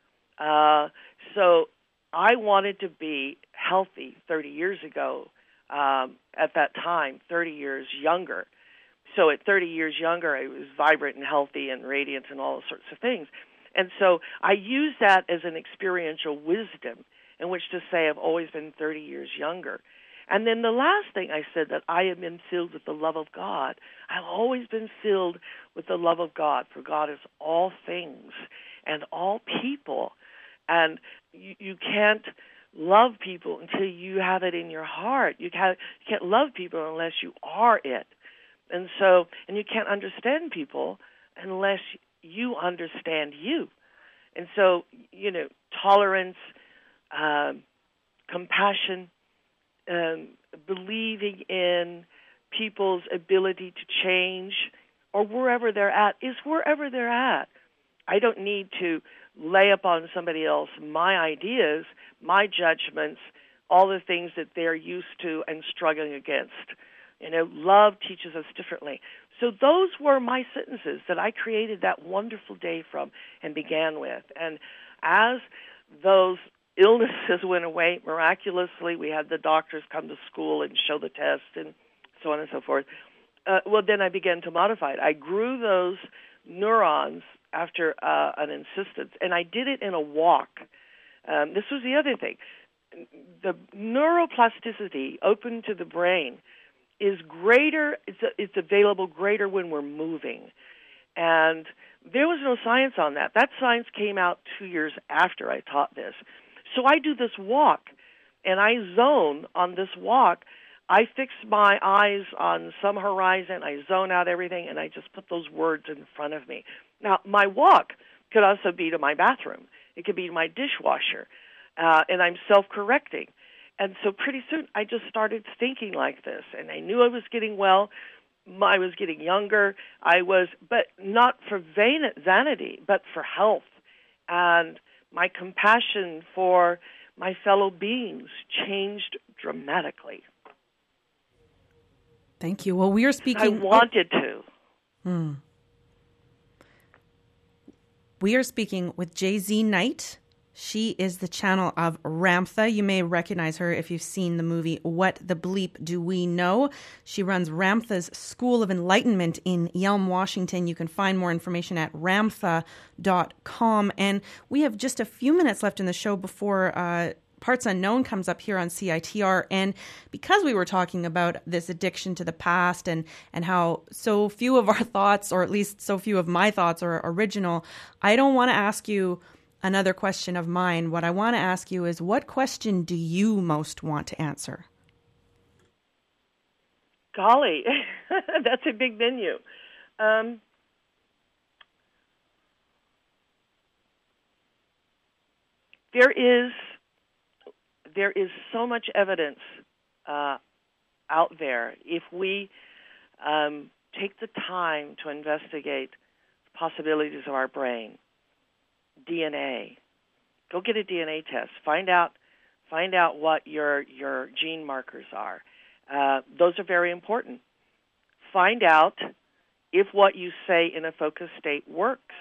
S13: uh, so I wanted to be healthy thirty years ago, um, at that time, thirty years younger. So at thirty years younger, I was vibrant and healthy and radiant and all sorts of things. And so I use that as an experiential wisdom in which to say I've always been thirty years younger. And then the last thing I said, that I have been filled with the love of God. I've always been filled with the love of God, for God is all things and all people. And you, you can't love people until you have it in your heart. You can't, you can't love people unless you are it. And so, and you can't understand people unless you understand you. And so, you know, tolerance, um, compassion, um, believing in people's ability to change, or wherever they're at, is wherever they're at. I don't need to lay upon somebody else my ideas, my judgments, all the things that they're used to and struggling against. You know, love teaches us differently. So those were my sentences that I created that wonderful day from and began with. And as those illnesses went away miraculously, we had the doctors come to school and show the test and so on and so forth. Uh, well, then I began to modify it. I grew those neurons after uh, an insistence, and I did it in a walk. Um, this was the other thing. The neuroplasticity open to the brain is greater, it's, a, it's available greater when we're moving. And there was no science on that. That science came out two years after I taught this. So I do this walk, and I zone on this walk. I fix my eyes on some horizon, I zone out everything, and I just put those words in front of me. Now, my walk could also be to my bathroom. It could be to my dishwasher, uh, and I'm self-correcting. And so pretty soon I just started thinking like this, and I knew I was getting well. I was getting younger. I was, but not for vain, vanity, but for health. And my compassion for my fellow beings changed dramatically.
S12: Thank you. Well, we are speaking...
S13: I wanted oh. to.
S12: Hmm. We are speaking with Jay Z Knight, She is the channel of Ramtha. You may recognize her if you've seen the movie What the Bleep Do We Know? She runs Ramtha's School of Enlightenment in Yelm, Washington. You can find more information at ramtha dot com. And we have just a few minutes left in the show before uh, Parts Unknown comes up here on C I T R. And because we were talking about this addiction to the past and, and how so few of our thoughts, or at least so few of my thoughts, are original, I don't want to ask you another question of mine. What I want to ask you is, what question do you most want to answer?
S13: Golly, that's a big menu. Um, there is there is so much evidence uh, out there. If we um, take the time to investigate the possibilities of our brain, D N A. Go get a D N A test. Find out, find out what your your gene markers are. Uh, those are very important. Find out if what you say in a focused state works.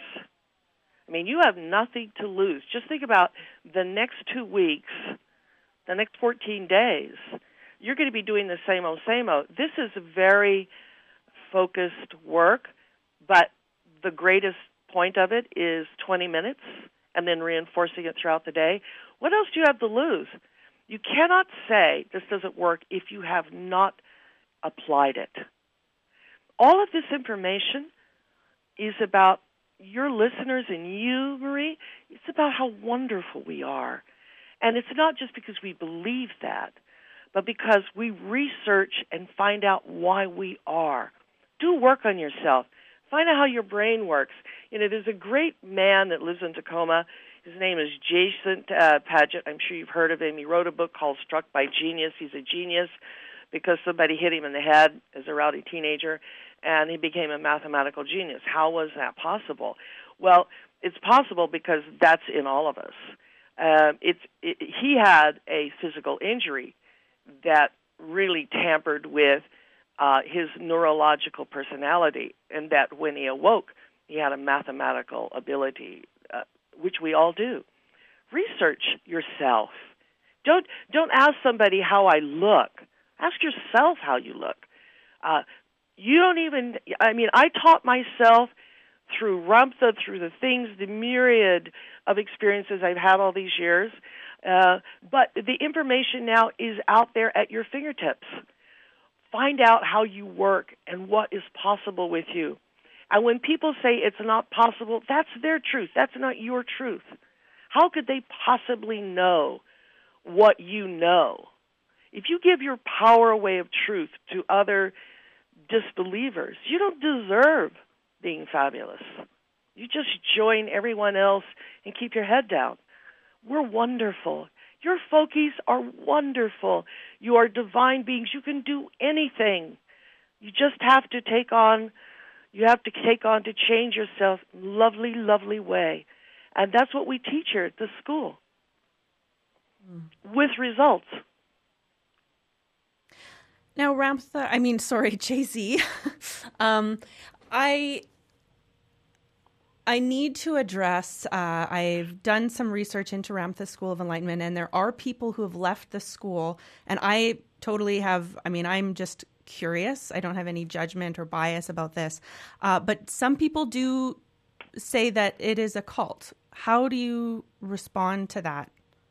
S13: I mean, you have nothing to lose. Just think about the next two weeks, the next fourteen days. You're going to be doing the same old, same old. This is very focused work, but the greatest point of it is twenty minutes and then reinforcing it throughout the day. What else do you have to lose? You cannot say this doesn't work if you have not applied it. All of this information is about your listeners and you, Marie. It's about how wonderful we are. And it's not just because we believe that, but because we research and find out why we are. Do work on yourself. Find out how your brain works. You know, there's a great man that lives in Tacoma. His name is Jason uh, Paget. I'm sure you've heard of him. He wrote a book called Struck by Genius. He's a genius because somebody hit him in the head as a rowdy teenager, and he became a mathematical genius. How was that possible? Well, it's possible because that's in all of us. Um, it's it, he had a physical injury that really tampered with Uh, his neurological personality, and that when he awoke, he had a mathematical ability, uh, which we all do. Research yourself. Don't don't ask somebody how I look. Ask yourself how you look. Uh, you don't even. I mean, I taught myself through Ramtha, through the things, the myriad of experiences I've had all these years. Uh, but the information now is out there at your fingertips. Find out how you work and what is possible with you. And when people say it's not possible, that's their truth. That's not your truth. How could they possibly know what you know? If you give your power away of truth to other disbelievers, you don't deserve being fabulous. You just join everyone else and keep your head down. We're wonderful. Your folkies are wonderful. You are divine beings. You can do anything. You just have to take on, you have to take on to change yourself in a lovely, lovely way. And that's what we teach here at the school, mm. with results.
S12: Now, Ramtha, I mean, sorry, J C, um, I... I need to address, uh, I've done some research into Ramtha School of Enlightenment, and there are people who have left the school, and I totally have, I mean, I'm just curious. I don't have any judgment or bias about this. Uh, but some people do say that it is a cult. How do you respond to that?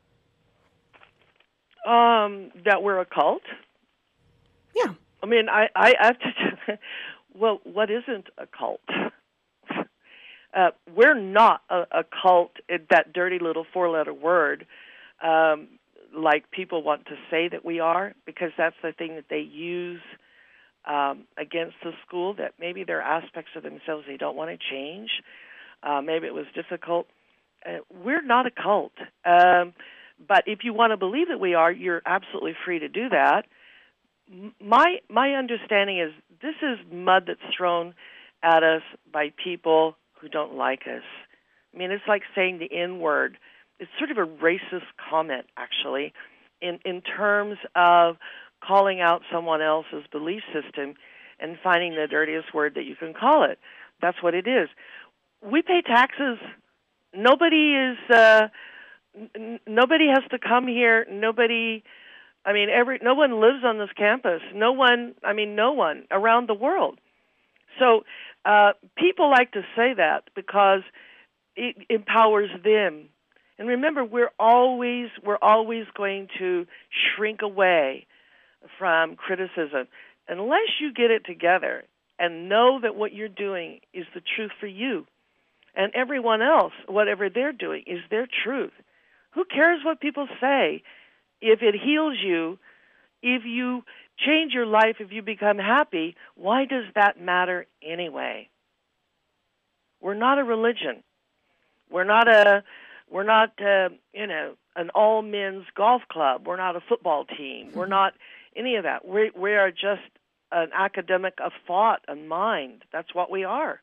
S13: Um, that we're a cult?
S12: Yeah.
S13: I mean, I, I have to, well, what isn't a cult? Uh, we're not a, a cult, that dirty little four-letter word, um, like people want to say that we are, because that's the thing that they use um, against the school, that maybe there are aspects of themselves they don't want to change. Uh, maybe it was difficult. Uh, we're not a cult. Um, but if you want to believe that we are, you're absolutely free to do that. My, my understanding is this is mud that's thrown at us by people who don't like us. I mean, it's like saying the N-word. It's sort of a racist comment, actually, in, in terms of calling out someone else's belief system and finding the dirtiest word that you can call it. That's what it is. We pay taxes. Nobody is uh, n- nobody has to come here. Nobody, I mean, every no one lives on this campus. No one, I mean, no one around the world. So uh, people like to say that because it empowers them. And remember, we're always we're always going to shrink away from criticism unless you get it together and know that what you're doing is the truth for you. And everyone else, whatever they're doing, is their truth. Who cares what people say? If it heals you, if you change your life, if you become happy, why does that matter anyway? We're not a religion. We're not a, we're not, uh, you know, an all-men's golf club. We're not a football team. We're not any of that. We we are just an academic of thought and mind. That's what we are.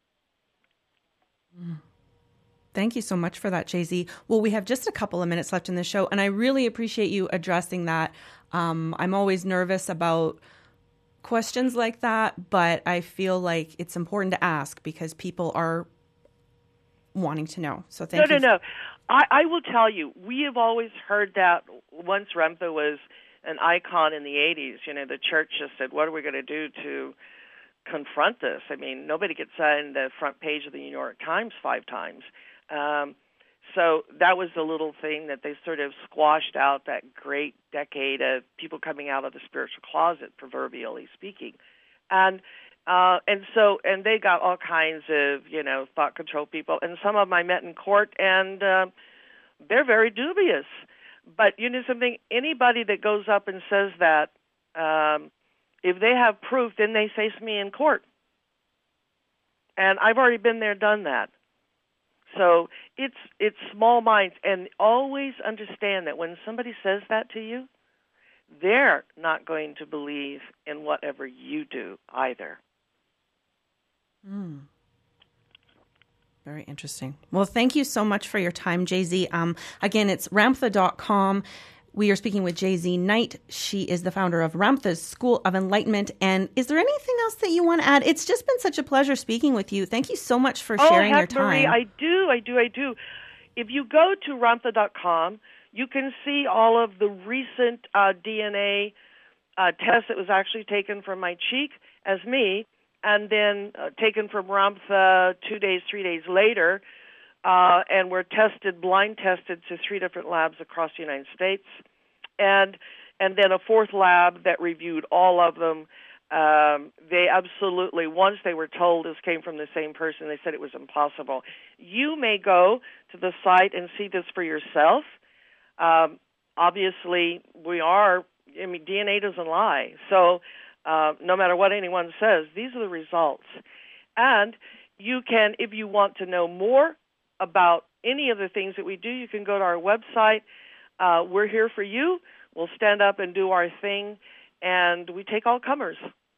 S12: Thank you so much for that, Jay Z. Well, we have just a couple of minutes left in the show, and I really appreciate you addressing that. Um, I'm always nervous about questions like that, but I feel like it's important to ask because people are wanting to know. So thank
S13: no,
S12: you.
S13: No, no, no. I, I will tell you, we have always heard that once Ramtha was an icon in the eighties. You know, the church just said, what are we going to do to confront this? I mean, nobody gets on the front page of the New York Times five times. Um, so that was the little thing that they sort of squashed out, that great decade of people coming out of the spiritual closet, proverbially speaking. And uh, and so, and they got all kinds of, you know, thought control people. And some of them I met in court, and uh, they're very dubious. But you know something? Anybody that goes up and says that, um, if they have proof, then they face me in court. And I've already been there, done that. So it's it's small minds. And always understand that when somebody says that to you, they're not going to believe in whatever you do either.
S12: Mm. Very interesting. Well, thank you so much for your time, Jay Z. Um, again, it's ramtha dot com. We are speaking with Jay Z Knight. She is the founder of Ramtha's School of Enlightenment. And is there anything else that you want to add? It's just been such a pleasure speaking with you. Thank you so much for
S13: oh,
S12: sharing
S13: heck,
S12: your time.
S13: Marie, I do, I do, I do. If you go to ramtha dot com, you can see all of the recent uh, D N A uh, tests that was actually taken from my cheek as me, and then uh, taken from Ramtha two days, three days later, uh, and were tested, blind tested to three different labs across the United States, and and then a fourth lab that reviewed all of them. Um, they absolutely, once they were told this came from the same person, they said it was impossible. You may go to the site and see this for yourself. Um, obviously, we are, I mean, D N A doesn't lie. So uh, no matter what anyone says, these are the results. And you can, if you want to know more about any of the things that we do, you can go to our website. Uh, we're here for you. We'll stand up and do our thing, and we take all comers.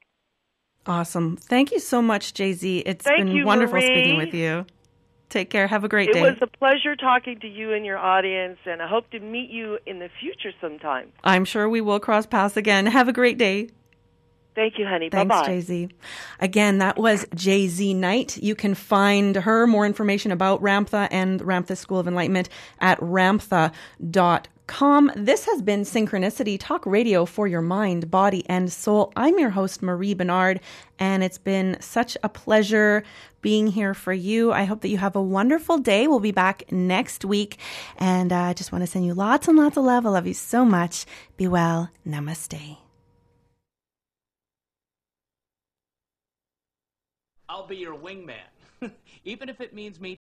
S12: Awesome. Thank you so much, Jay Z. It's
S13: Thank
S12: been
S13: you,
S12: wonderful
S13: Marie.
S12: speaking with you. Take care. Have a great
S13: it
S12: day.
S13: It was a pleasure talking to you and your audience, and I hope to meet you in the future sometime.
S12: I'm sure we will cross paths again. Have a great day.
S13: Thank you, honey.
S12: Thanks,
S13: Bye-bye.
S12: Jay Z. Again, that was Jay Z Knight. You can find her, more information about Ramtha and Ramtha School of Enlightenment at ramtha dot com. This has been Synchronicity, talk radio for your mind, body, and soul. I'm your host, Marie Bernard, and it's been such a pleasure being here for you. I hope that you have a wonderful day. We'll be back next week, and I uh, just want to send you lots and lots of love. I love you so much. Be well. Namaste.
S11: I'll be your wingman, even if it means me